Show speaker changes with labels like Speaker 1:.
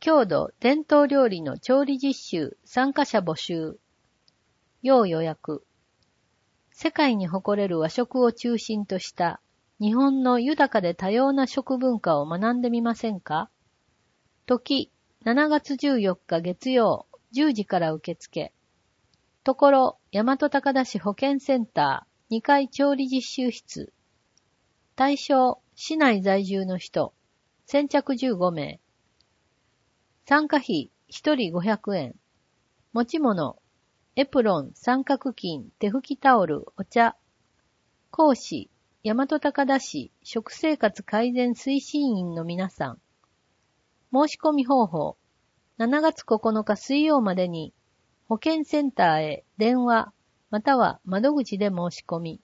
Speaker 1: 郷土伝統料理の調理実習参加者募集。要予約。世界に誇れる和食を中心とした日本の豊かで多様な食文化を学んでみませんか？時、7月14日月曜10時から受付。ところ、大和高田市保健センター2階調理実習室。対象、市内在住の人。先着15名。参加費、1人500円。持ち物、エプロン、三角巾、手拭きタオル、お茶。講師、大和高田市食生活改善推進員の皆さん。申し込み方法、7月9日水曜までに、保健センターへ電話、または窓口で申し込み。